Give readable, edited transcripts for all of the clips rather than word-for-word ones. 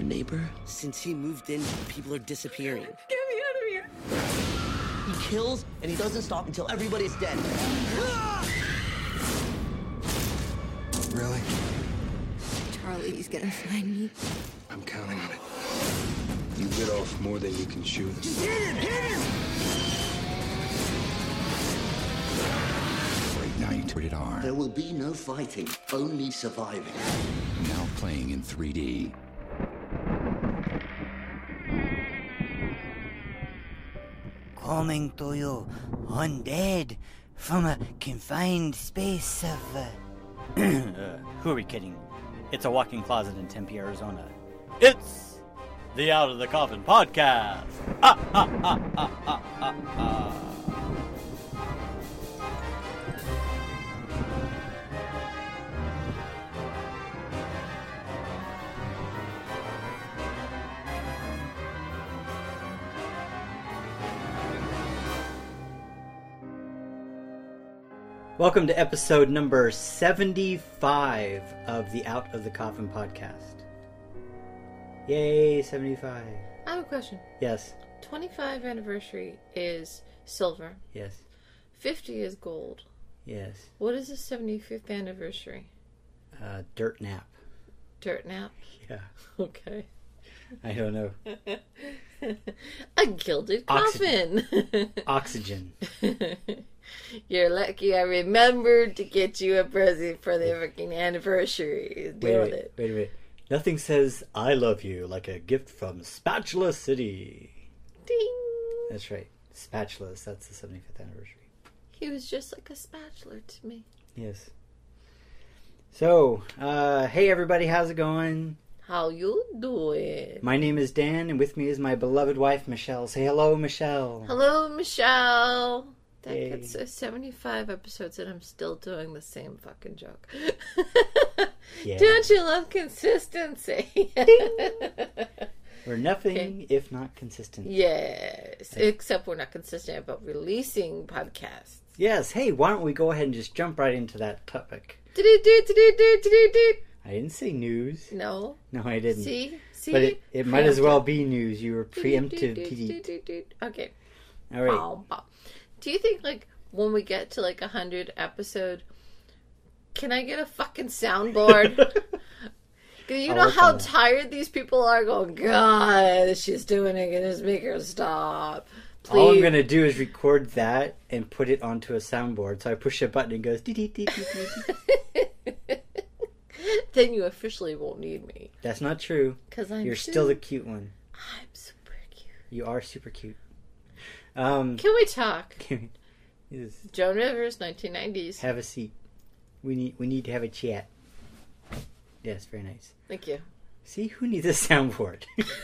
neighbor? Since he moved in, people are disappearing. Get me out of here! He kills, and he doesn't stop until everybody's dead. Really? Charlie's gonna find me. I'm counting on it. You bit off more than you can chew. Just hit him! Hit him! Great night. Rated R. There will be no fighting, only surviving. Now playing in 3D. Coming to you, undead, from a confined space of, Who are we kidding? It's a walk-in closet in Tempe, Arizona. It's the Out of the Coffin podcast! Welcome to episode number 75 of the Out of the Coffin podcast. Yay, 75. I have a question. Yes. 25 anniversary is silver. Yes. 50 is gold. Yes. What is the 75th anniversary? Dirt nap. Dirt nap? Yeah. Okay. I don't know. A gilded coffin. Oxygen. You're lucky I remembered to get you a present for the freaking anniversary. Deal with it. Wait a minute. Nothing says I love you like a gift from Spatula City. Ding. That's right. Spatulas. That's the 75th anniversary. He was just like a spatula to me. Yes. So, hey everybody, how's it going? How you doing? My name is Dan, and with me is my beloved wife, Michelle. Say hello, Michelle. Hello, Michelle. That Yay. gets 75 episodes and I'm still doing the same fucking joke. Yeah. Don't you love consistency? We're nothing if not consistent. Yes. Except we're not consistent about releasing podcasts. Yes. Hey, why don't we go ahead and just jump right into that topic? I I didn't say news. No. No, I didn't. See? But it might as well be news. You were preemptive. Okay. All right. Do you think, like, when we get to, like, 100 episode, can I get a fucking soundboard? You know how tired these people are going, God, she's doing it. Just make her stop. Please. All I'm going to do is record that and put it onto a soundboard. So I push a button and it goes... Then you officially won't need me. That's not true. Because You're still the cute one. I'm super cute. You are super cute. Can we talk? Yes. Joan Rivers, 1990s. Have a seat. We need to have a chat. Yes, very nice. Thank you. See, who needs a soundboard?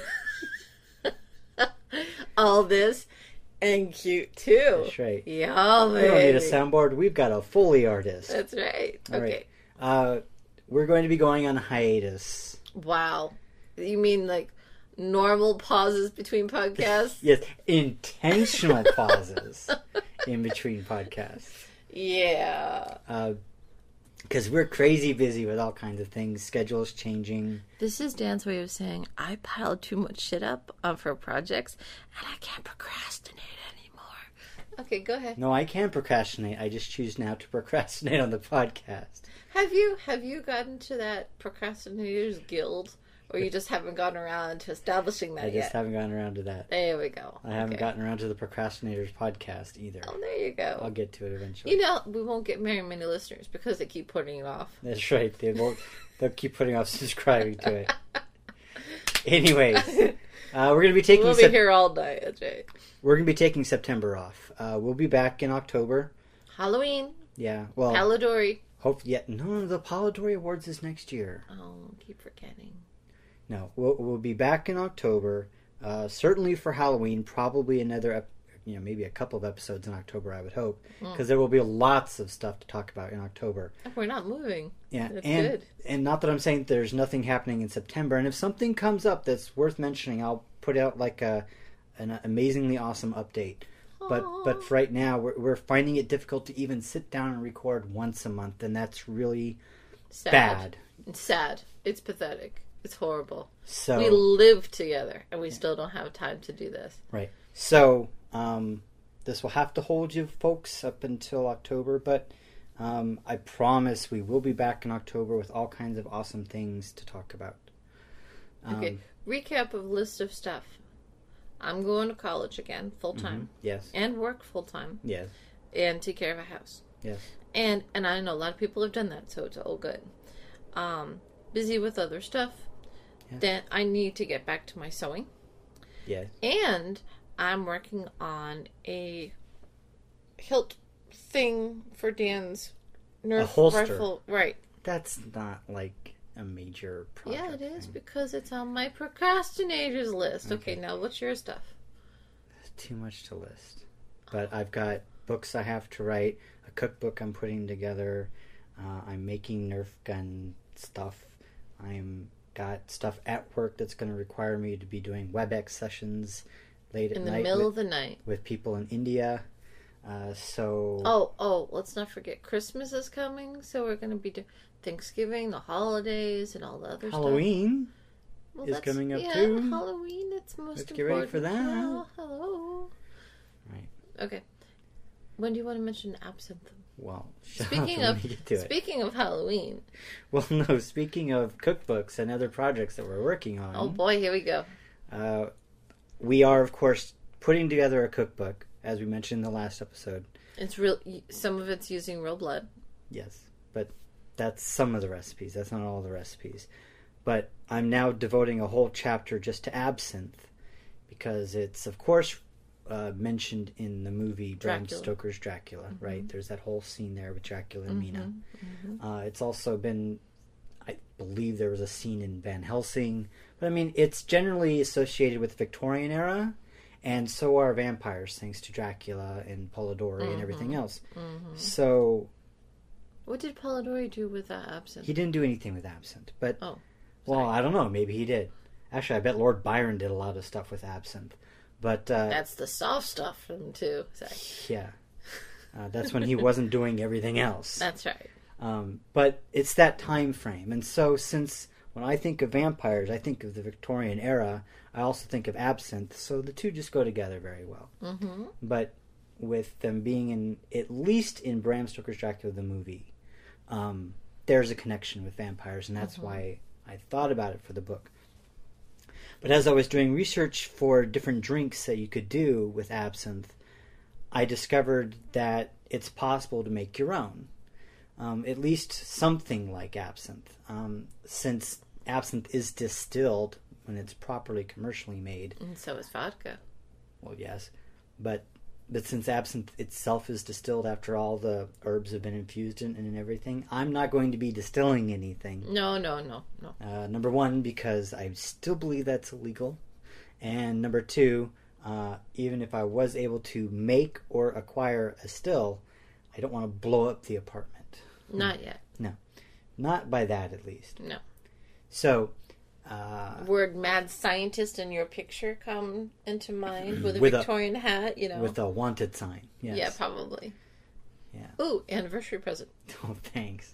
All this and cute too. That's right. Yeah, We baby. don't need a soundboard. We've got a Foley artist. That's right. All Okay. right. We're going to be going on hiatus. Wow. You mean like normal pauses between podcasts? Yes, intentional pauses in between podcasts. Yeah. Because we're crazy busy with all kinds of things. Schedules changing. This is Dan's way of saying I pile too much shit up for projects and I can't procrastinate anymore. Okay, go ahead. No, I can procrastinate. I just choose now to procrastinate on the podcast. Have you gotten to that procrastinators guild, or you just haven't gotten around to establishing that I yet? just haven't gotten around to that. There we go. I haven't gotten around to the Procrastinators podcast either. Oh, there you go. I'll get to it eventually. You know, we won't get very many listeners because they keep putting it off. That's right. They'll keep putting off subscribing to it. Anyways, we're going to be taking... We'll be here all night. That's right. We're going to be taking September off. We'll be back in October. Halloween. Yeah. Well, Palladori. No, the Polidori Awards is next year. Oh, keep forgetting. No, we'll be back in October. Certainly for Halloween. Probably another, maybe a couple of episodes in October, I would hope, because there will be lots of stuff to talk about in October. We're not moving. Yeah, that's and good. And not that I'm saying there's nothing happening in September. And if something comes up that's worth mentioning, I'll put out like an amazingly awesome update. But for right now, we're finding it difficult to even sit down and record once a month, and that's really bad. It's sad. It's pathetic. It's horrible. So we live together, and we still don't have time to do this. Right. So this will have to hold you folks up until October, but I promise we will be back in October with all kinds of awesome things to talk about. Okay. Recap of list of stuff. I'm going to college again, full time. Yes. And work full time. Yes. And take care of a house. Yes. And I know a lot of people have done that, so it's all good. Busy with other stuff. Yeah. Then I need to get back to my sewing. Yes. And I'm working on a hilt thing for Dan's Nerf holster. rifle. Right. That's not like a major project. Yeah, it is thing. because it's on my procrastinators list. Okay, now what's your stuff? Too much to list. But I've got books I have to write, a cookbook I'm putting together, I'm making Nerf gun stuff, I'm got stuff at work that's going to require me to be doing WebEx sessions late at night. In the middle of the night. With people in India. So... Oh, let's not forget Christmas is coming, so we're going to be doing Thanksgiving, the holidays, and all the other Halloween stuff. is coming up yeah, too. Halloween, it's most Let's important. get ready for that. Oh, hello. Right. Okay. When do you want to mention absinthe? Well, Speaking of Halloween. Well, no, speaking of cookbooks and other projects that we're working on. Oh boy, here we go. We are, of course, putting together a cookbook, as we mentioned in the last episode. It's real. Some of it's using real blood. Yes, but that's some of the recipes. That's not all the recipes. But I'm now devoting a whole chapter just to absinthe because it's, of course, mentioned in the movie Bram Stoker's Dracula, right? There's that whole scene there with Dracula and Mina. It's also been, I believe there was a scene in Van Helsing. But I mean, it's generally associated with Victorian era, and so are vampires, thanks to Dracula and Polidori and everything else. So... What did Polidori do with absinthe? He didn't do anything with absinthe, but... Oh. Well, I don't know. Maybe he did. Actually, I bet Lord Byron did a lot of stuff with absinthe. But that's the soft stuff for him too. Sorry. Yeah, that's when he wasn't doing everything else. That's right. But it's that time frame, and so since when I think of vampires, I think of the Victorian era. I also think of absinthe, so the two just go together very well. But with them being in, at least in Bram Stoker's Dracula the movie, there's a connection with vampires, and that's why I thought about it for the book. But as I was doing research for different drinks that you could do with absinthe, I discovered that it's possible to make your own. At least something like absinthe. Since absinthe is distilled when it's properly commercially made. And so is vodka. Well, yes. But since absinthe itself is distilled after all the herbs have been infused in and everything, I'm not going to be distilling anything. No. Number one, because I still believe that's illegal. And number two, even if I was able to make or acquire a still, I don't want to blow up the apartment. Not yet. No. Not by that, at least. No. So... word mad scientist in your picture come into mind with a Victorian hat, you know. With a wanted sign, yes. Yeah, probably. Yeah. Ooh, anniversary present. Oh, thanks.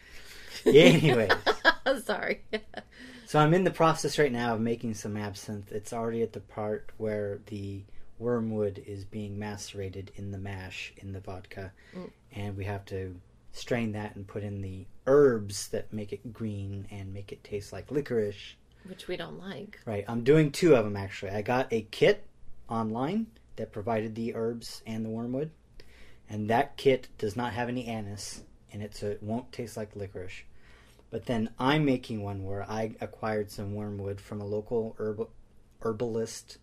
Anyways. Sorry. So I'm in the process right now of making some absinthe. It's already at the part where the wormwood is being macerated in the mash, in the vodka. And we have to strain that and put in the herbs that make it green and make it taste like licorice. Which we don't like. Right. I'm doing two of them, actually. I got a kit online that provided the herbs and the wormwood. And that kit does not have any anise in it, so it won't taste like licorice. But then I'm making one where I acquired some wormwood from a local herbalist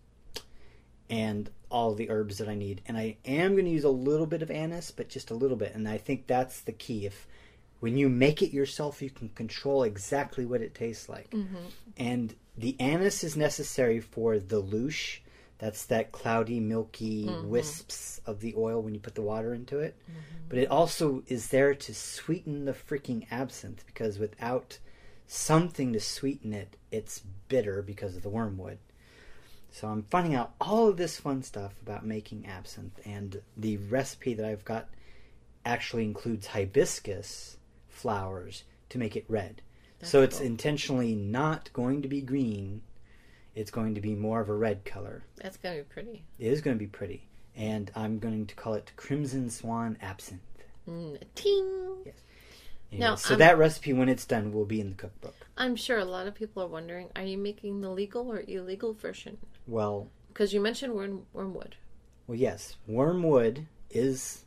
and all the herbs that I need. And I am going to use a little bit of anise, but just a little bit. And I think that's the key. When you make it yourself, you can control exactly what it tastes like. And the anise is necessary for the louche. That's that cloudy, milky wisps of the oil when you put the water into it. But it also is there to sweeten the freaking absinthe, because without something to sweeten it, it's bitter because of the wormwood. So I'm finding out all of this fun stuff about making absinthe, and the recipe that I've got actually includes hibiscus flowers to make it red. So it's cool. intentionally not going to be green. It's going to be more of a red color. That's going to be pretty. It is going to be pretty. And I'm going to call it Crimson Swan Absinthe. Ting! Yes. Anyway, Now, so that recipe, when it's done, will be in the cookbook. I'm sure a lot of people are wondering, are you making the legal or illegal version? Well, Because you mentioned wormwood. well, yes. Wormwood is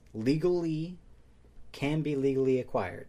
can be legally acquired.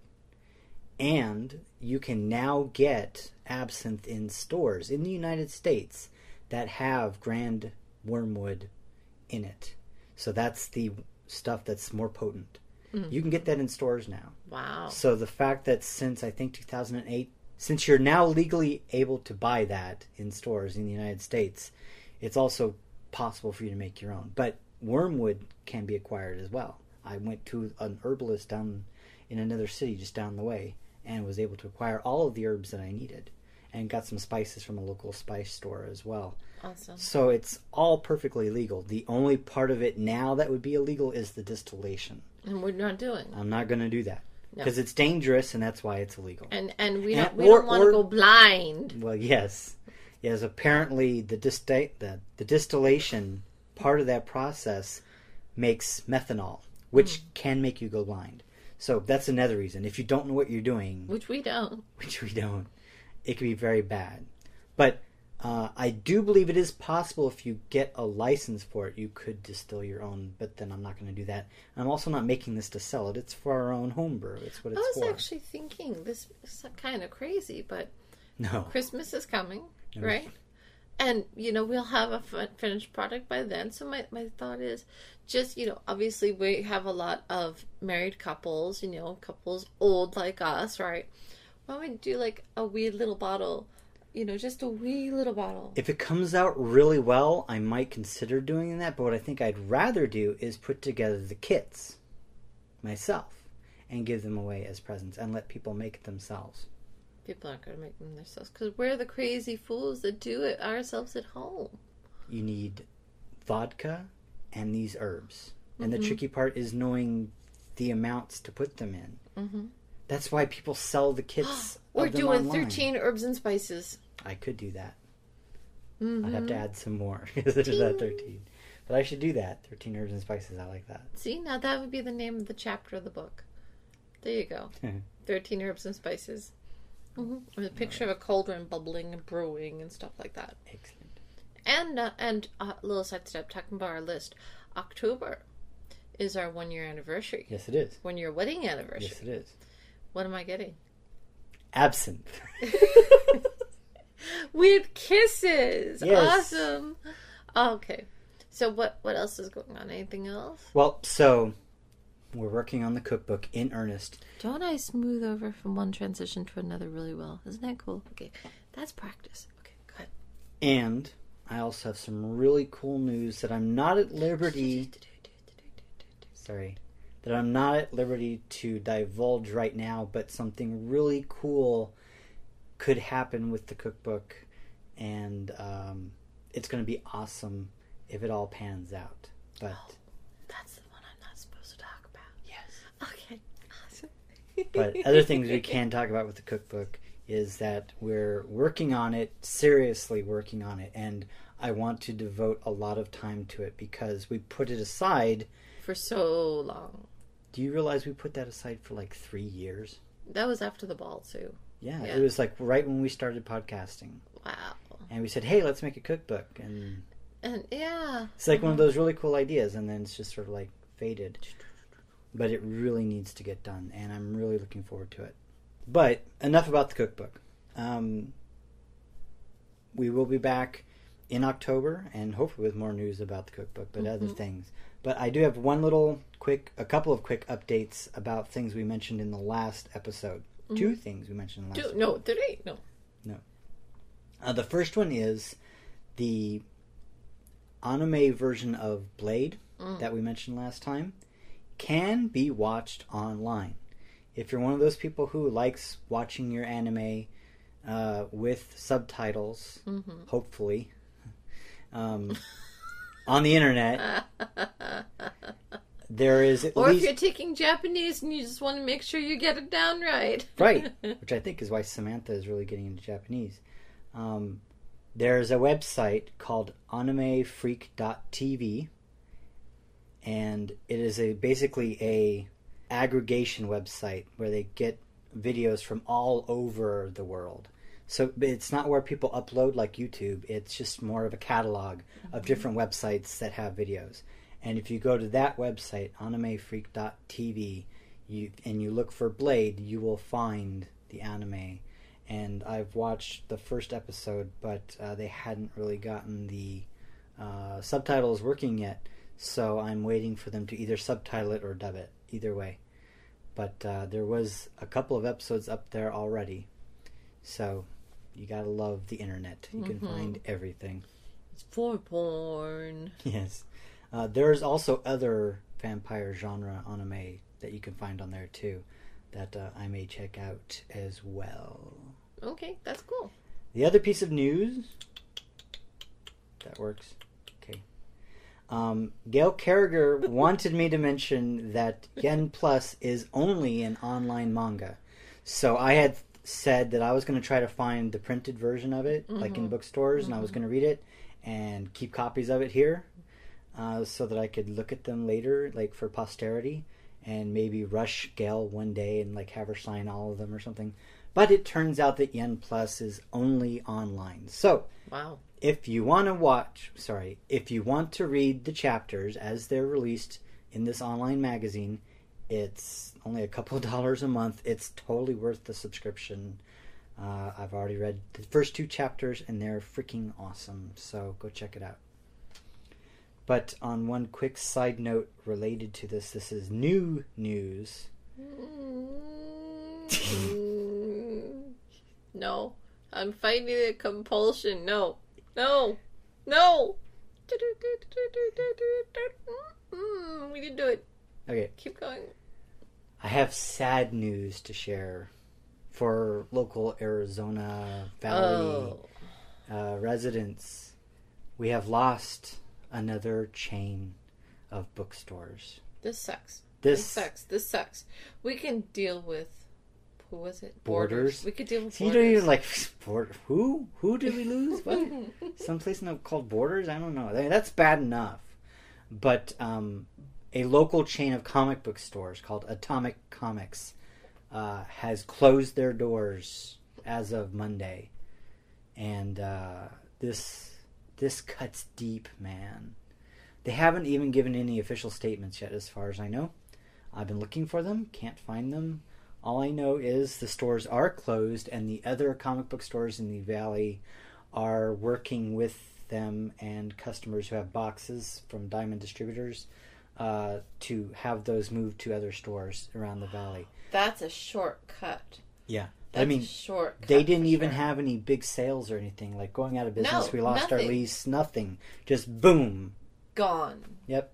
And you can now get absinthe in stores in the United States that have Grand Wormwood in it. So that's the stuff that's more potent. You can get that in stores now. Wow. So the fact that since, I think, 2008, since you're now legally able to buy that in stores in the United States, it's also possible for you to make your own. But wormwood can be acquired as well. I went to an herbalist down in another city just down the way and was able to acquire all of the herbs that I needed and got some spices from a local spice store as well. Awesome. So it's all perfectly legal. The only part of it now that would be illegal is the distillation. And we're not doing. I'm not going to do that No. because it's dangerous, and that's why it's illegal. And we And- don't want to go blind. Well, yes. Apparently the distillation part of that process makes methanol, which can make you go blind. So that's another reason. If you don't know what you're doing, Which we don't. which we don't, it can be very bad. But I do believe it is possible if you get a license for it, you could distill your own, but then I'm not going to do that. I'm also not making this to sell it. It's for our own home brew. It's what I it's was for. actually thinking, this is kind of crazy, but No. Christmas is coming, right? And, we'll have a finished product by then. So my thought is just, obviously we have a lot of married couples, couples old like us, right? Why don't we do like a wee little bottle, just a wee little bottle. If it comes out really well, I might consider doing that, but what I think I'd rather do is put together the kits myself and give them away as presents and let people make it themselves. People aren't going to make them themselves because we're the crazy fools that do it ourselves at home. You need vodka and these herbs. And the tricky part is knowing the amounts to put them in. Mm-hmm. That's why people sell the kits. We're of them doing online. 13 herbs and spices. I could do that. Mm-hmm. I'd have to add some more because there's not 13. But I should do that. 13 herbs and spices. I like that. See, now that would be the name of the chapter of the book. There you go. 13 herbs and spices. Mm-hmm. With a picture of a cauldron bubbling and brewing and stuff like that. Excellent. And a little sidestep, talking about our list. October is our 1 year anniversary. Yes, it is. 1 year wedding anniversary. Yes, it is. What am I getting? Absinthe. With kisses. Yes. Awesome. Okay. So what else is going on? Anything else? Well, so we're working on the cookbook in earnest. Don't I smooth over from one transition to another really well? Isn't that cool? Okay. That's practice. Okay, go ahead. And I also have some really cool news that I'm not at liberty... that I'm not at liberty to divulge right now, but something really cool could happen with the cookbook, and it's going to be awesome if it all pans out. But That's the one I'm not supposed to talk about. yes. Okay. Awesome. But other things we can talk about with the cookbook is that we're working on it, seriously working on it, and I want to devote a lot of time to it because we put it aside. For so long. Do you realize we put that aside for like 3 years? That was after the ball, too. Yeah, Yeah. it was like right when we started podcasting. Wow. And we said, hey, let's make a cookbook. And And yeah. it's like one of those really cool ideas, and then it's just sort of like faded. But it really needs to get done, and I'm really looking forward to it. But enough about the cookbook. We will be back in October, and hopefully with more news about the cookbook, but other things. But I do have a couple of quick updates about things we mentioned in the last episode. 2 things we mentioned in the last episode. No, 3. No. The first one is the anime version of Blade that we mentioned last time can be watched online. If you're one of those people who likes watching your anime with subtitles, hopefully, on the internet, there is at Or least... if you're taking Japanese and you just want to make sure you get it down right. Right, which I think is why Samantha is really getting into Japanese. There's a website called animefreak.tv, and it is basically a aggregation website where they get videos from all over the world. So it's not where people upload like YouTube. It's just more of a catalog of different websites that have videos. And if you go to that website, animefreak.tv, and you look for Blade, you will find the anime. And I've watched the first episode, but they hadn't really gotten the subtitles working yet. So I'm waiting for them to either subtitle it or dub it. Either way. But there was a couple of episodes up there already. So you gotta love the internet. You can find everything. It's for porn. Yes. There's also other vampire genre anime that you can find on there too that I may check out as well. Okay, that's cool. The other piece of news... That works. Okay. Gail Carriger wanted me to mention that Yen Plus is only an online manga. So I had said that I was going to try to find the printed version of it, like in bookstores, and I was going to read it and keep copies of it here so that I could look at them later, like for posterity, and maybe rush Gail one day and like have her sign all of them or something. But it turns out that Yen Plus is only online. So, wow. If you want to read the chapters as they're released in this online magazine, it's only a couple of dollars a month. It's totally worth the subscription. I've already read the first 2 chapters, and they're freaking awesome. So go check it out. But on one quick side note related to this is new news. No. I'm fighting the compulsion. No. We didn't do it. Okay. Keep going. I have sad news to share for local Arizona Valley residents. We have lost another chain of bookstores. This sucks. This sucks. We can deal with... Who was it? Borders. We could deal with You Borders. don't even like... Who? Who did we lose? What? Someplace called Borders? I don't know. That's bad enough. But a local chain of comic book stores called Atomic Comics has closed their doors as of Monday. And this cuts deep, man. They haven't even given any official statements yet, as far as I know. I've been looking for them. Can't find them. All I know is the stores are closed, and the other comic book stores in the valley are working with them and customers who have boxes from Diamond Distributors to have those moved to other stores around the valley. That's a shortcut. Yeah. That's I mean, a shortcut. they didn't even have any big sales or anything. Like going out of business, we lost our nothing. lease, nothing. Just boom. Gone. Yep.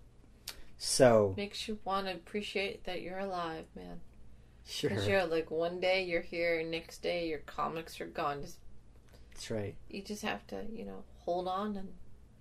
So. Makes you want to appreciate that you're alive, man. Sure. Because you're like, one day you're here, and next day your comics are gone. That's right. You just have to, hold on, and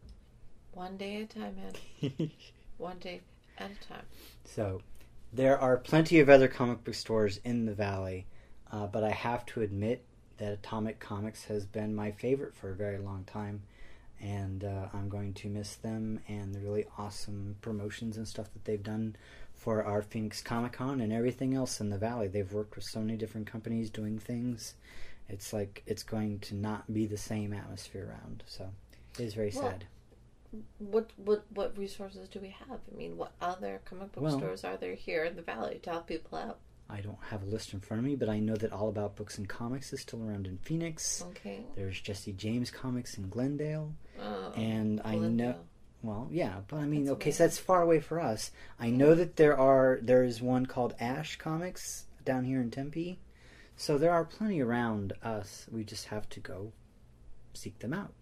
one day at a time, man. One day at a time. So, there are plenty of other comic book stores in the valley, but I have to admit that Atomic Comics has been my favorite for a very long time, and I'm going to miss them and the really awesome promotions and stuff that they've done for our Phoenix Comic Con and everything else in the valley. They've worked with so many different companies doing things. It's like it's going to not be the same atmosphere around. So it is very sad. What resources do we have? I mean, what other comic book stores are there here in the valley to help people out? I don't have a list in front of me, but I know that All About Books and Comics is still around in Phoenix. Okay. There's Jesse James Comics in Glendale. Oh, and I know... Well, yeah, but I mean, That's okay, amazing. so that's far away for us. I know that there is one called Ash Comics down here in Tempe. So there are plenty around us. We just have to go seek them out.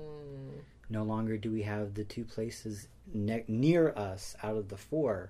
No longer do we have the 2 places near us out of the 4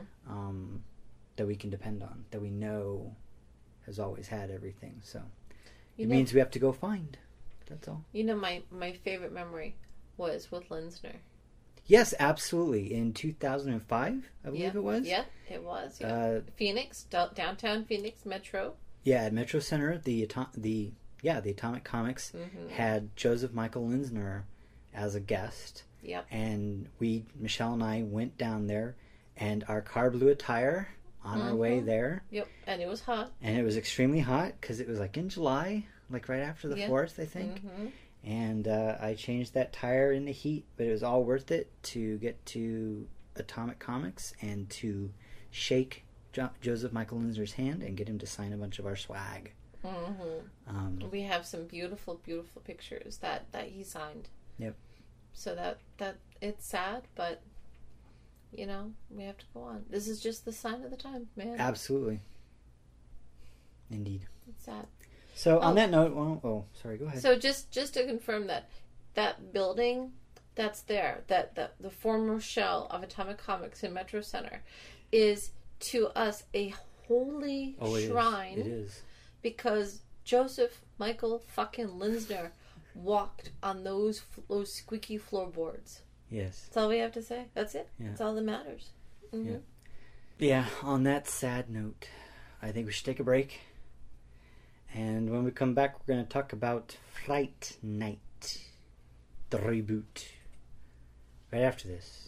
that we can depend on, that we know has always had everything. So it means we have to go find. That's all. My favorite memory was with Linsner. Yes, absolutely. In 2005, I believe it was. Yeah, it was. Yeah. Phoenix, downtown Phoenix Metro. Yeah, at Metro Center, the Atomic Comics had Joseph Michael Linsner as a guest. Yep. And Michelle and I went down there, and our car blew a tire on our way there. Yep, and it was hot. And it was extremely hot because it was like in July, like right after the 4th, I think. Mm-hmm. And I changed that tire in the heat, but it was all worth it to get to Atomic Comics and to shake Joseph Michael Linsner's hand and get him to sign a bunch of our swag. Mm-hmm. We have some beautiful, beautiful pictures that he signed. Yep. So that it's sad, but we have to go on. This is just the sign of the time, man. Absolutely. Indeed. It's sad. So on that note, sorry, go ahead. So just to confirm that building that's there, that the former shell of Atomic Comics in Metro Center, is to us a holy shrine. It is. Because Joseph Michael fucking Linsner walked on those squeaky floorboards. Yes. That's all we have to say. That's it. Yeah. That's all that matters. Mm-hmm. Yeah. On that sad note, I think we should take a break. And when we come back, we're going to talk about Fright Night, the reboot. Right after this.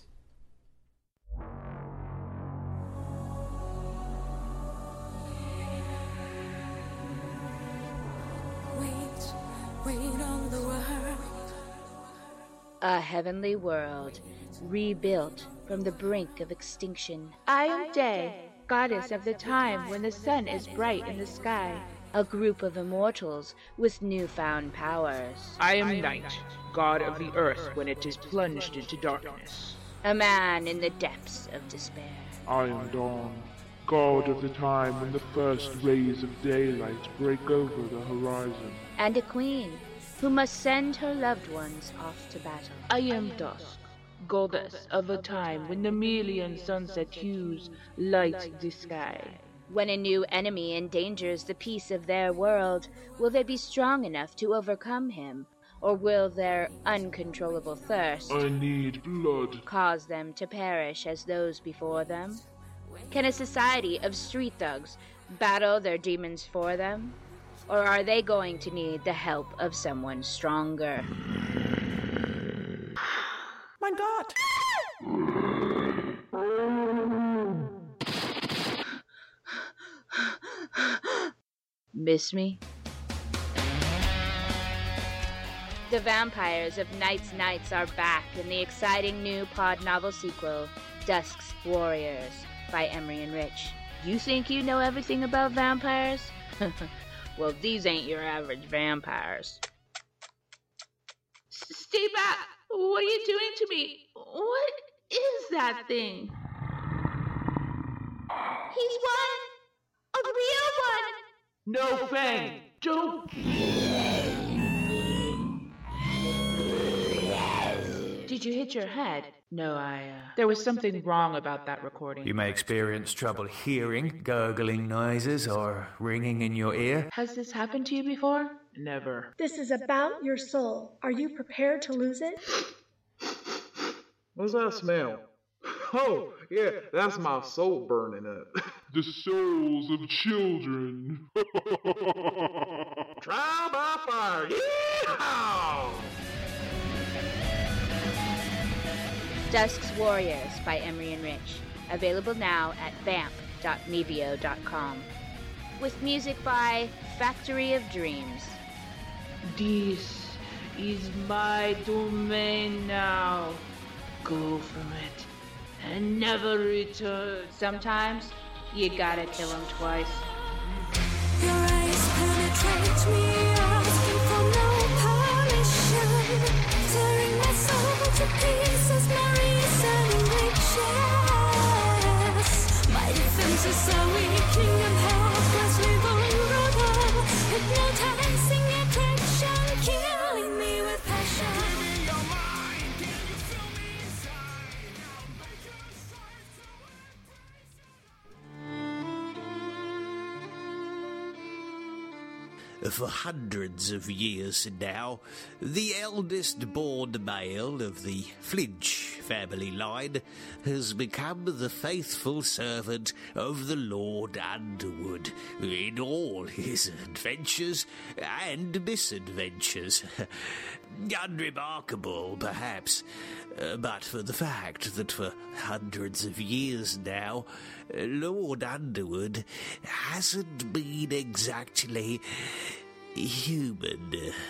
Wait on the world. A heavenly world, rebuilt from the brink of extinction. I am Day, goddess of the time when the sun is bright in the sky. A group of immortals with newfound powers. I am Night, god of the earth when it is plunged into darkness. A man in the depths of despair. I am Dawn, god of the time when the first rays of daylight break over the horizon. And a queen who must send her loved ones off to battle. I am Dusk, goddess of a time when the million sunset hues light the sky. When a new enemy endangers the peace of their world, will they be strong enough to overcome him? Or will their uncontrollable thirst I need blood cause them to perish as those before them? Can a society of street thugs battle their demons for them? Or are they going to need the help of someone stronger? My God! Miss me? The Vampires of Night's Nights are back in the exciting new pod novel sequel, Dusk's Warriors, by Emery and Rich. You think you know everything about vampires? Well, these ain't your average vampires. Stay back! What are you doing to me? What is that thing? He's one! A real one! No, Fang! Don't! Did you hit your head? No, there was something wrong about that recording. You may experience trouble hearing, gurgling noises, or ringing in your ear. Has this happened to you before? Never. This is about your soul. Are you prepared to lose it? What's that smell? Oh, yeah, that's my soul burning up. The souls of children. Trial by fire. Yeehaw! Dusk's Warriors by Emery and Rich. Available now at vamp.mevio.com. With music by Factory of Dreams. This is my domain now. Go from it and never return. Sometimes you gotta kill him twice. Your eyes penetrate me, asking for no permission, tearing my soul to pieces, my reason riches. My defenses are weakening and helplessly vulnerable, hypnotizing attraction, killing me with passion. For hundreds of years now, the eldest born male of the Flinch family line, has become the faithful servant of the Lord Underwood in all his adventures and misadventures. Unremarkable, perhaps, but for the fact that for hundreds of years now, Lord Underwood hasn't been exactly human.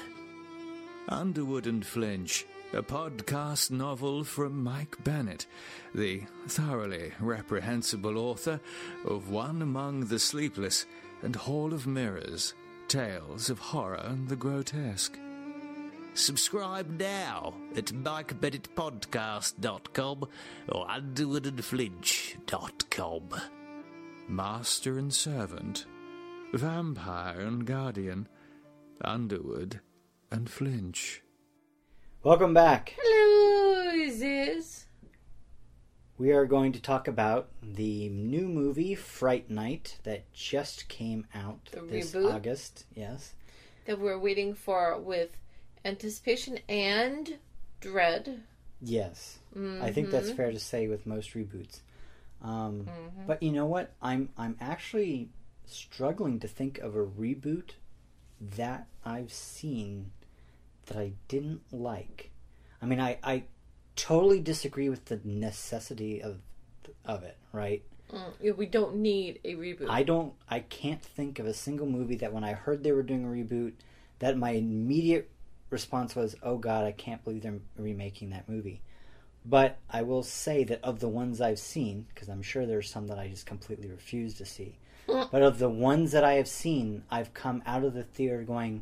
Underwood and Flinch, a podcast novel from Mike Bennett, the thoroughly reprehensible author of One Among the Sleepless and Hall of Mirrors, Tales of Horror and the Grotesque. Subscribe now at MikeBennettPodcast.com or UnderwoodandFlinch.com. Master and Servant, Vampire and Guardian, Underwood and Flinch. Welcome back. Hello, Ziz. We are going to talk about the new movie Fright Night that just came out this reboot? August. Yes. That we're waiting for with anticipation and dread. Yes. I think that's fair to say with most reboots. But you know what? I'm actually struggling to think of a reboot that I've seen that I didn't like. I mean, I totally disagree with the necessity of it, right? Yeah, we don't need a reboot. I can't think of a single movie that when I heard they were doing a reboot, that my immediate response was, oh God, I can't believe they're remaking that movie. But I will say that of the ones I've seen, because I'm sure there's some that I just completely refuse to see, but of the ones that I have seen, I've come out of the theater going,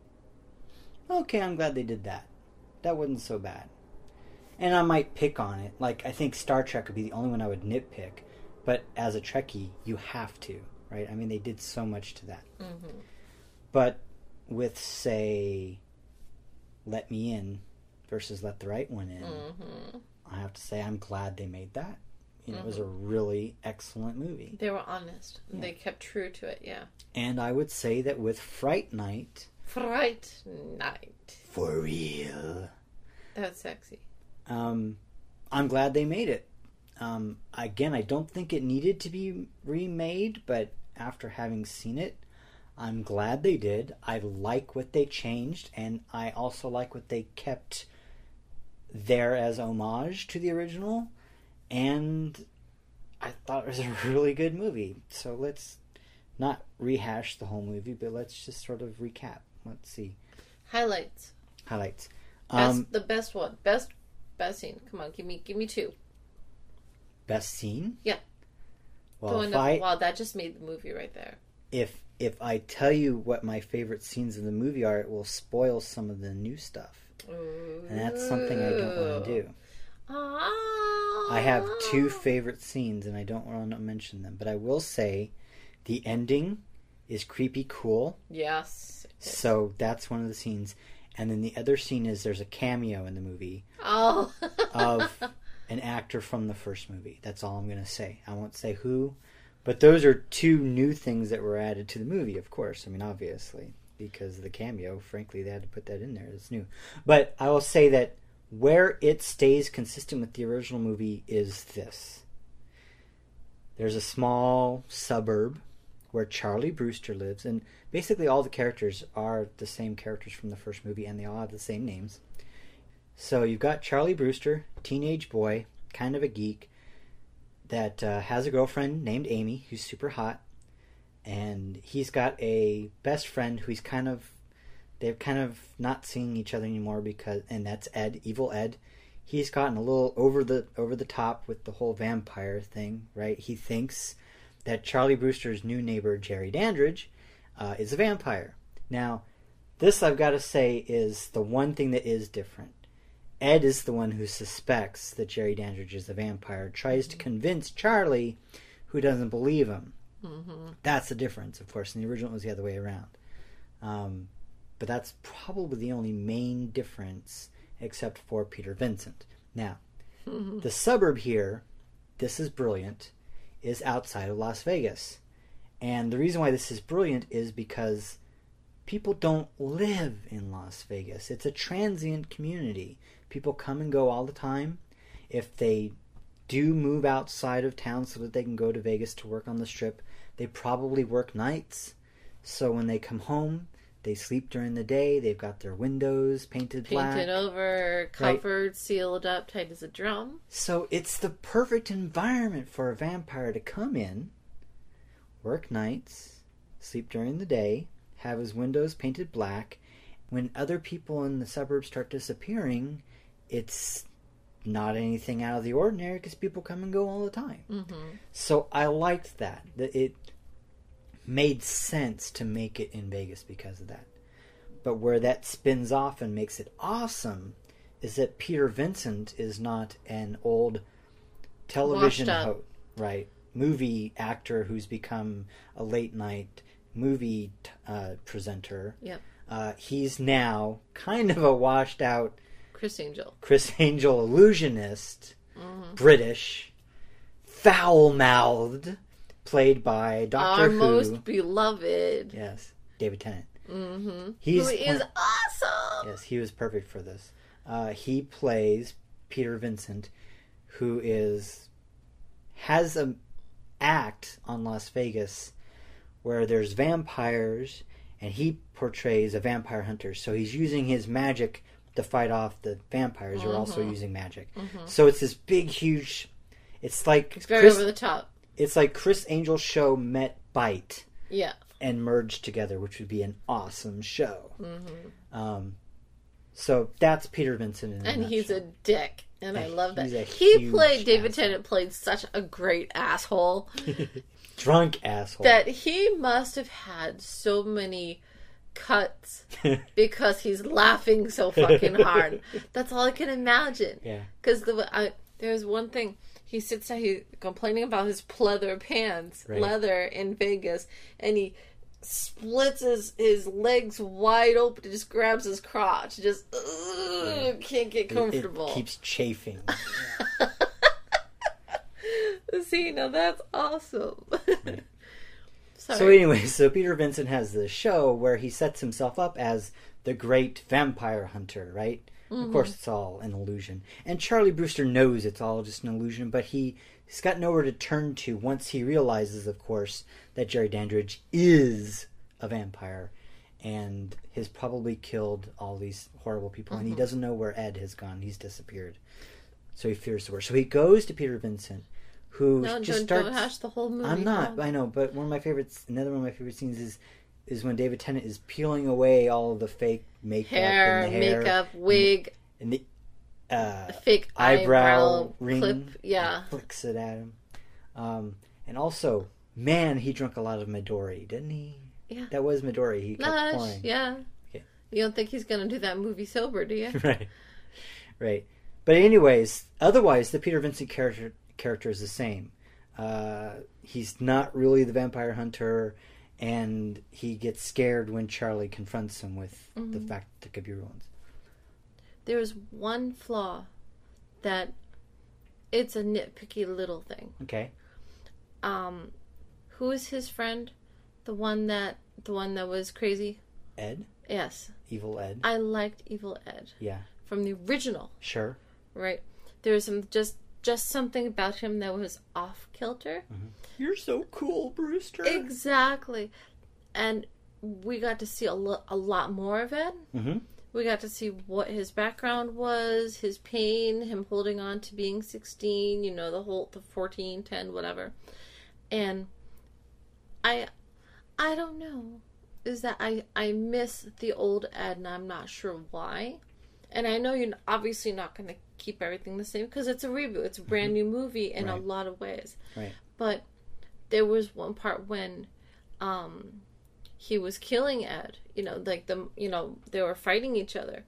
okay, I'm glad they did that. That wasn't so bad. And I might pick on it. Like, I think Star Trek would be the only one I would nitpick. But as a Trekkie, you have to, right? I mean, they did so much to that. Mm-hmm. But with, say, Let Me In versus Let the Right One In, I have to say I'm glad they made that. You know, it was a really excellent movie. They were honest. Yeah. They kept true to it, yeah. And I would say that with Fright Night... Fright Night. For real. That's sexy. I'm glad they made it. Again, I don't think it needed to be remade, but after having seen it, I'm glad they did. I like what they changed, and I also like what they kept there as homage to the original, and I thought it was a really good movie. So let's not rehash the whole movie, but let's just sort of recap. Let's see. Highlights. The best one. Best scene. Come on, give me two. Best scene? Yeah. Well, wow, that just made the movie right there. If I tell you what my favorite scenes in the movie are, it will spoil some of the new stuff. Ooh. And that's something I don't want to do. I have two favorite scenes, and I don't want to mention them. But I will say the ending is creepy cool. Yes. So that's one of the scenes. And then the other scene is there's a cameo in the movie of an actor from the first movie. That's all I'm going to say. I won't say who. But those are two new things that were added to the movie, of course. I mean, obviously. Because the cameo, frankly, they had to put that in there. It's new. But I will say that where it stays consistent with the original movie is this. There's a small suburb where Charlie Brewster lives, and basically all the characters are the same characters from the first movie, and they all have the same names. So you've got Charlie Brewster, teenage boy, kind of a geek, that has a girlfriend named Amy, who's super hot, and he's got a best friend who they're kind of not seeing each other anymore and that's Ed, Evil Ed. He's gotten a little over the top with the whole vampire thing, right? He thinks that Charlie Brewster's new neighbor, Jerry Dandridge, is a vampire. Now, this I've got to say is the one thing that is different. Ed is the one who suspects that Jerry Dandridge is a vampire, tries to convince Charlie, who doesn't believe him. Mm-hmm. That's the difference, of course. In the original, it was the other way around. But that's probably the only main difference, except for Peter Vincent. Now, the suburb here, this is brilliant, is outside of Las Vegas. And the reason why this is brilliant is because people don't live in Las Vegas. It's a transient community. People come and go all the time. if they do move outside of town so that they can go to Vegas to work on the Strip, they probably work nights. So when they come home, they sleep during the day. They've got their windows painted black. Painted over, covered, sealed up, tight as a drum. So it's the perfect environment for a vampire to come in, work nights, sleep during the day, have his windows painted black. When other people in the suburbs start disappearing, it's not anything out of the ordinary because people come and go all the time. Mm-hmm. So I liked that. It made sense to make it in Vegas because of that. But where that spins off and makes it awesome is that Peter Vincent is not an old television host, right? Movie actor who's become a late night movie presenter. Yep. He's now kind of a washed out Chris Angel illusionist, British, foul-mouthed, played by Doctor Who. Our most beloved. Yes, David Tennant. Mm-hmm. Who is awesome. Yes, he was perfect for this. He plays Peter Vincent, who has an act on Las Vegas where there's vampires, and he portrays a vampire hunter. So he's using his magic to fight off the vampires who are also using magic. Mm-hmm. So it's this big, huge... It's very over the top. It's like Chris Angel's show met Bite. Yeah. And merged together, which would be an awesome show. Mm-hmm. So that's Peter Vincent in a And he's a dick. And I love that. David Tennant played such a great asshole. Drunk asshole. That he must have had so many cuts because he's laughing so fucking hard. That's all I can imagine. Yeah. Because there's one thing. He sits down, he's complaining about his pleather pants, leather in Vegas, and he splits his legs wide open and just grabs his crotch. Just can't get comfortable. It keeps chafing. See, now that's awesome. Right. So anyway, Peter Vincent has this show where he sets himself up as the great vampire hunter, right? Mm-hmm. Of course, it's all an illusion. And Charlie Brewster knows it's all just an illusion, but he's got nowhere to turn to once he realizes, of course, that Jerry Dandridge is a vampire and has probably killed all these horrible people, and he doesn't know where Ed has gone. He's disappeared. So he fears the worst. So he goes to Peter Vincent, who don't hash the whole movie. I'm not, I know, but another one of my favorite scenes is when David Tennant is peeling away all of the fake makeup and the hair, makeup, wig, and the fake eyebrow ring. Clip. Yeah, flicks it at him. And also, man, he drank a lot of Midori, didn't he? Yeah, that was Midori. He kept pouring. Yeah. Okay. You don't think he's gonna do that movie sober, do you? Right. But anyways, otherwise, the Peter Vincent character is the same. He's not really the vampire hunter. And he gets scared when Charlie confronts him with the fact that there could be ruins. There's one flaw that it's a nitpicky little thing. Okay. Who is his friend? The one that was crazy? Ed? Yes. Evil Ed. I liked Evil Ed. Yeah. From the original. Sure. Right. There's some just something about him that was off kilter. Mm-hmm. You're so cool, Brewster. Exactly. And we got to see a lot more of it. Mm-hmm. We got to see what his background was, his pain, him holding on to being 16, the 14, 10, whatever. And I don't know. Is that I miss the old Ed, and I'm not sure why. And I know you're obviously not going to keep everything the same because it's a reboot. It's a brand new movie in a lot of ways. Right. But there was one part when he was killing Ed. They were fighting each other.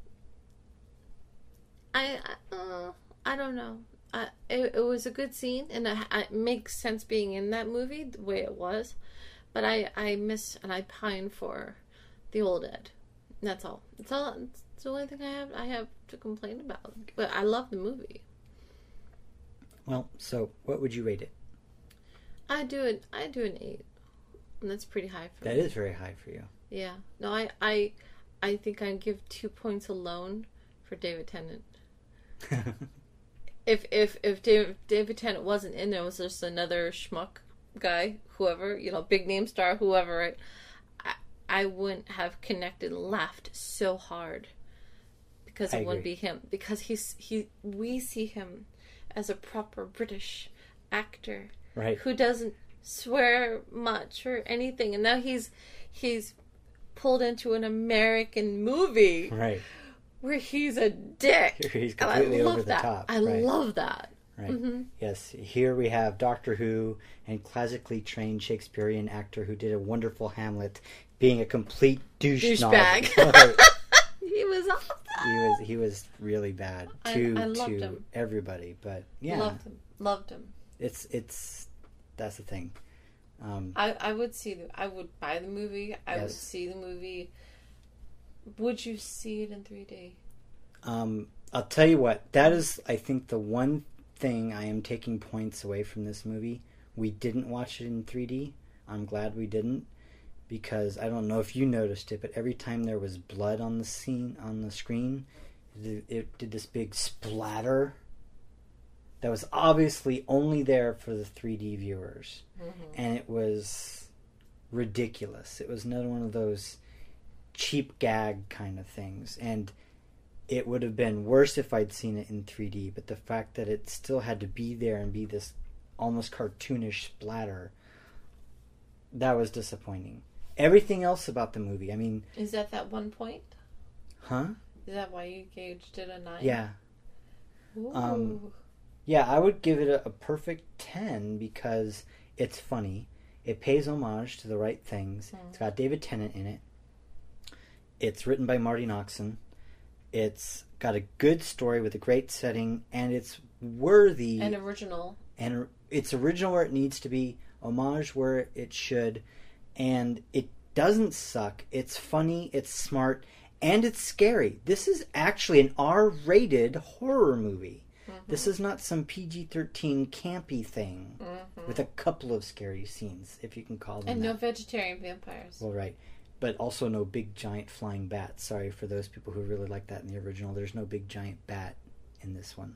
I don't know. It was a good scene, and it makes sense being in that movie the way it was. But I miss and I pine for the old Ed. That's all. It's the only thing I have to complain about. But I love the movie. Well, so what would you rate it? I do an 8. And that's pretty high for me. That is very high for you. Yeah. No, I think I'd give 2 points alone for David Tennant. if David Tennant wasn't in there, was just another schmuck guy, whoever, big name star, whoever, right? I wouldn't have connected and laughed so hard because it wouldn't be him. Because we see him as a proper British actor, right? Who doesn't swear much or anything, and now he's pulled into an American movie, right? Where he's a dick. He's completely over the top. I love that. Right. Mm-hmm. Yes. Here we have Doctor Who and classically trained Shakespearean actor who did a wonderful Hamlet, being a complete douchebag. He was awesome. He was really bad to everybody, but yeah, loved him. It's that's the thing. I would buy the movie. I would see the movie. Would you see it in 3D? I'll tell you what. That is, I think, the one thing I am taking points away from this movie. We didn't watch it in 3D. I'm glad we didn't, because I don't know if you noticed it, but every time there was blood on the screen, it did this big splatter that was obviously only there for the 3D viewers. Mm-hmm. And it was ridiculous. It was another one of those cheap gag kind of things, and it would have been worse if I'd seen it in 3D, but the fact that it still had to be there and be this almost cartoonish splatter, that was disappointing. Everything else about the movie, I mean... Is that 1 point? Huh? Is that why you gauged it a 9? Yeah. Ooh. Yeah, I would give it a perfect 10 because it's funny. It pays homage to the right things. It's got David Tennant in it. It's written by Marty Noxon. It's got a good story with a great setting, and it's worthy. And original. And it's original where it needs to be, homage where it should, and it doesn't suck. It's funny, it's smart, and it's scary. This is actually an R-rated horror movie. Mm-hmm. This is not some PG-13 campy thing with a couple of scary scenes, if you can call them and that. No vegetarian vampires. Well, right. But also no big giant flying bat. Sorry for those people who really like that in the original. There's no big giant bat in this one.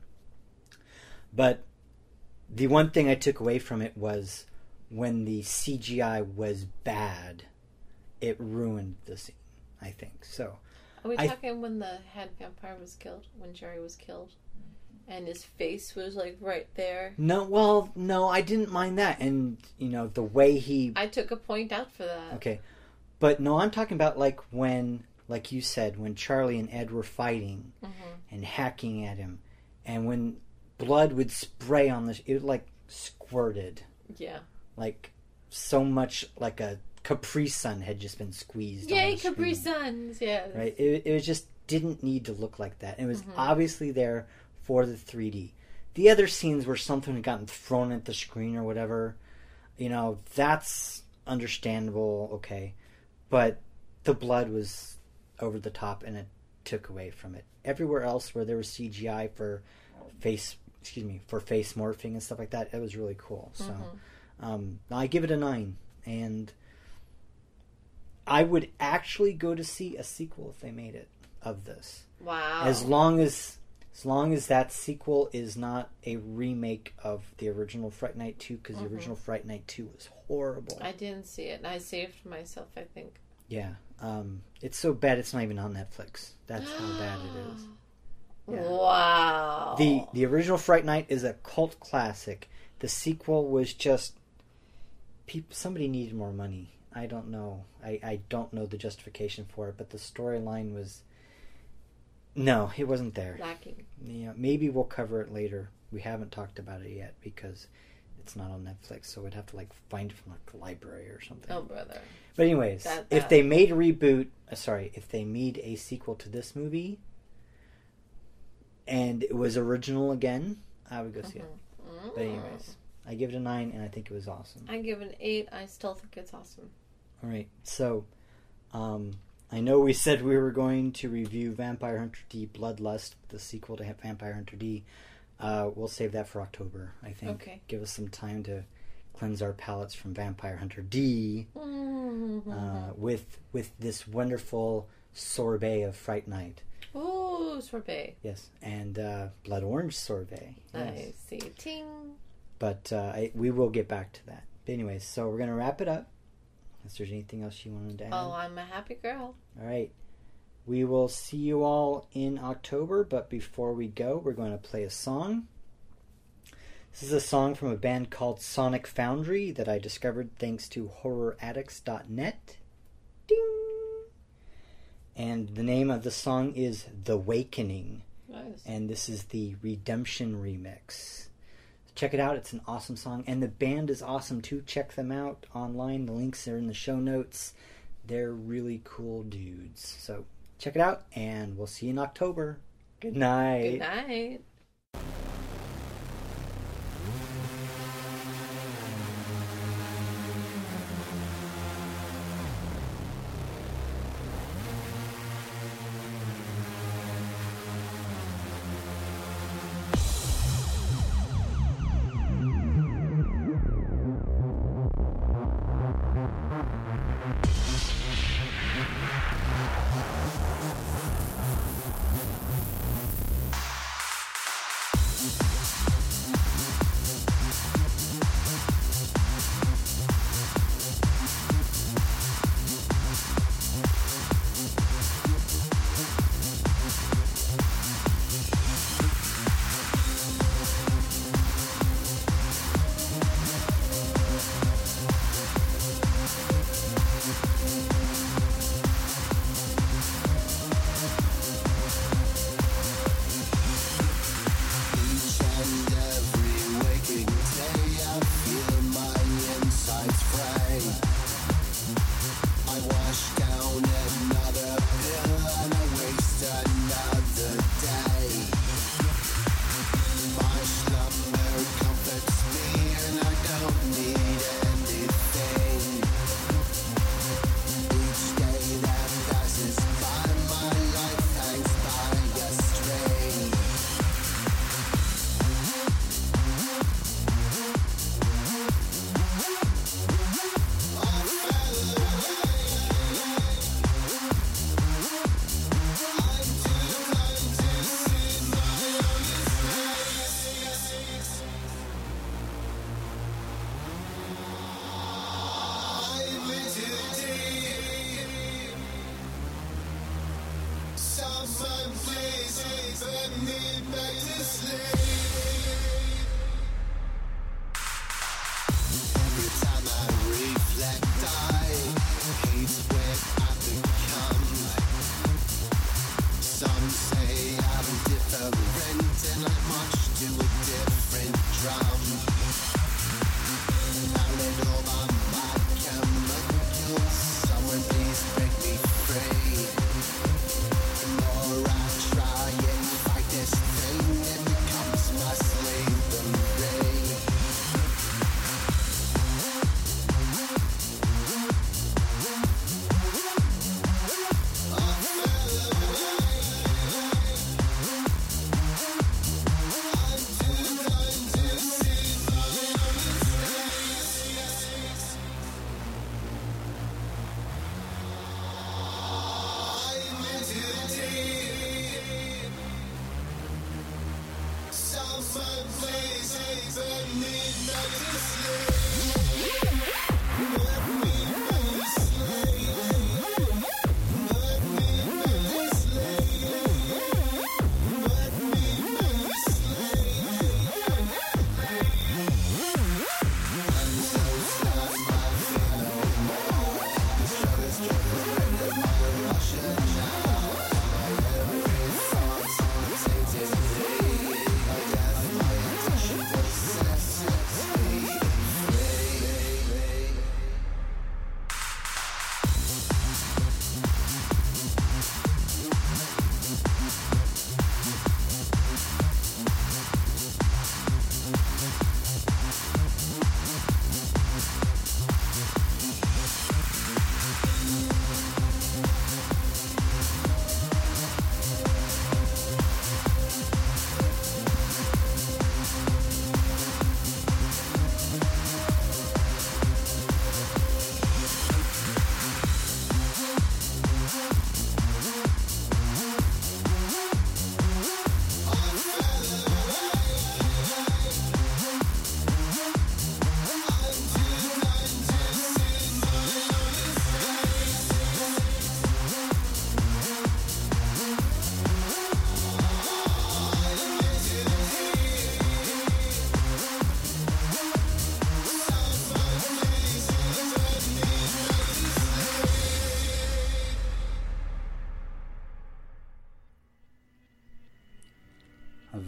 But the one thing I took away from it was when the CGI was bad, it ruined the scene, I think. So, are we talking when the head vampire was killed? When Jerry was killed? And his face was like right there? No, I didn't mind that. And, the way he... I took a point out for that. Okay. But no, I'm talking about when, like you said, when Charlie and Ed were fighting and hacking at him, and when blood would spray on it like squirted. Yeah. Like so much, like a Capri Sun had just been squeezed. Yay, on the Capri screen. Suns! Yeah. Right. It just didn't need to look like that. It was obviously there for the 3D. The other scenes where something had gotten thrown at the screen or whatever, that's understandable. Okay. But the blood was over the top, and it took away from it. Everywhere else where there was CGI for face morphing and stuff like that, it was really cool. So, I give it a 9, and I would actually go to see a sequel if they made it of this. Wow! As long as that sequel is not a remake of the original Fright Night 2, because the original Fright Night 2 was horrible. I didn't see it, and I saved myself, I think. Yeah. It's so bad it's not even on Netflix. That's how bad it is. Yeah. Wow. The original Fright Night is a cult classic. The sequel was just... somebody needed more money. I don't know. I don't know the justification for it, but the storyline was... No, it wasn't there. Lacking. Yeah, maybe we'll cover it later. We haven't talked about it yet because it's not on Netflix, so we'd have to find it from the library or something. Oh, brother. But anyways, if they made if they made a sequel to this movie and it was original again, I would go see it. But anyways, I give it a 9, and I think it was awesome. I give it an 8. I still think it's awesome. All right, so I know we said we were going to review Vampire Hunter D Bloodlust, the sequel to Vampire Hunter D. We'll save that for October, I think. Okay. Give us some time to cleanse our palates from Vampire Hunter D with this wonderful sorbet of Fright Night. Ooh, sorbet. Yes, and blood orange sorbet. Yes. I see. Ting. But we will get back to that. But anyways, so we're going to wrap it up. If there's anything else you wanted to add. Oh, I'm a happy girl. All right. We will see you all in October, but before we go, we're going to play a song. This is a song from a band called Sonic Foundry that I discovered thanks to HorrorAddicts.net. Ding! And the name of the song is The Wakening. Nice. And this is the Redemption remix. Check it out. It's an awesome song. And the band is awesome too. Check them out online. The links are in the show notes. They're really cool dudes. So check it out, and we'll see you in October. Good night. Good night.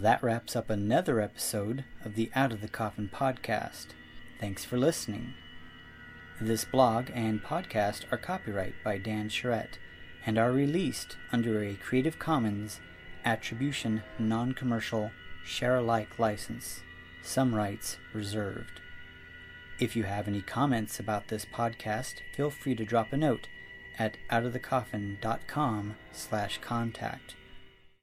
that wraps up another episode of the Out of the Coffin podcast. Thanks for listening. This blog and podcast are copyright by Dan Charette and are released under a Creative Commons Attribution Non-Commercial Share-alike license. Some rights reserved. If you have any comments about this podcast, feel free to drop a note at outofthecoffin.com/contact.